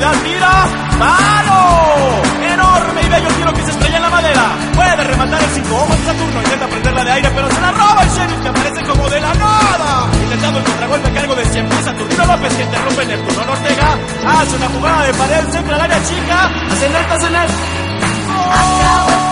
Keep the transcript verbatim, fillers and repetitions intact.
la tira. ¡Palo! Enorme y bello tiro que se estrella en la madera. Puede rematar el cinco ojos de Saturno. Intenta prenderla de aire, pero se la roba el sheriff, que aparece como de la nada. Intentando el contragolpe a cargo de cien pies Saturnino López, que interrumpe Neptuno Ortega. Hace una jugada de pared, centra al área chica. Hace net, hace net. ¡Oh!